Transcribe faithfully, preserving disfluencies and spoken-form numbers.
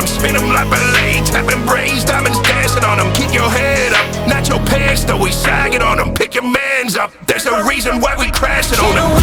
Spin them like ballet, tapping braids, diamonds dancing on them. Keep your head up, not your pants though, we sagging on them. Pick your mans up, there's a reason why we crashing on them.